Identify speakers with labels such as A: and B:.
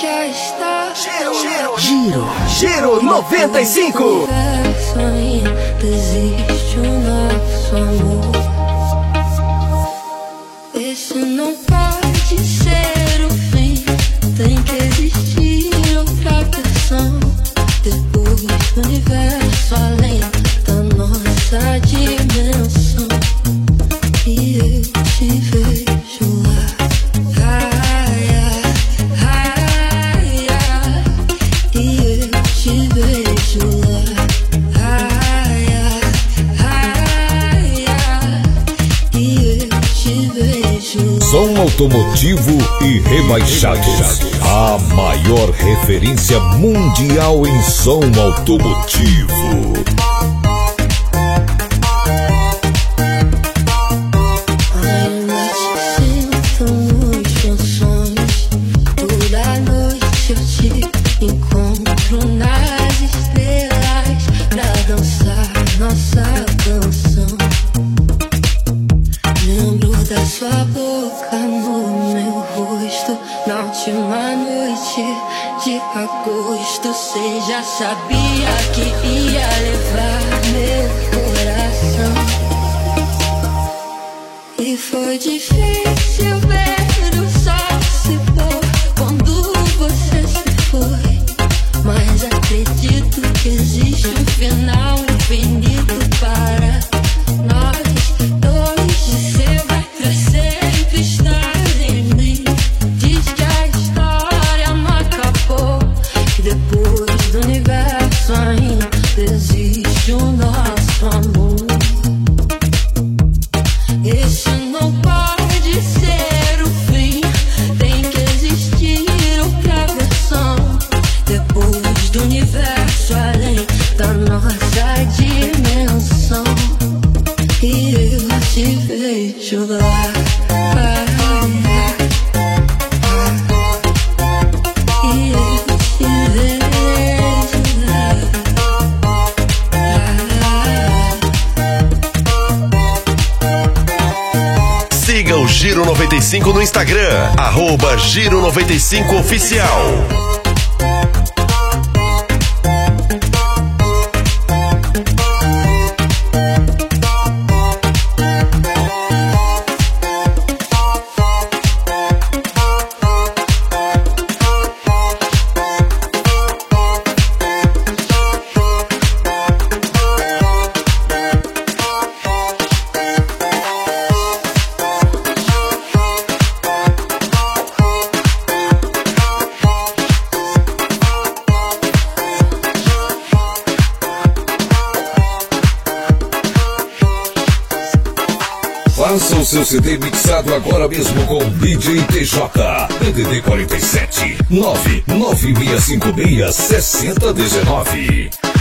A: Giro 95.
B: Existe o nosso amor. Esse não pode ser o fim. Tem que existir outra versão. Depois do universo, além da nossa dimensão. E eu te vejo lá. E eu te vejo lá.
C: Som automotivo e rebaixados. A maior referência mundial em som automotivo.
B: Ainda te sinto nos meus sonhos. Toda noite eu te encontro nas estrelas pra dançar nossa canção. Lembro da sua boca no meu rosto na última noite de agosto. Cê já sabia que ia levar meu coração. E foi difícil ver o sol se pôr quando você se foi. Mas acredito que existe um final infinito para nós dois. Você vai crescer e estar em mim. Diz que a história não acabou, que depois do universo ainda existe o nosso amor. Esse não pode ser o fim. Tem que existir outra versão. Depois do universo, além da nossa dimensão. E eu te vejo lá. E eu te vejo lá.
A: Siga o Giro 95 no Instagram, @Giro95Oficial.
C: Faça o seu CD mixado agora mesmo com DJ TJ. DDD 47 99656 6019.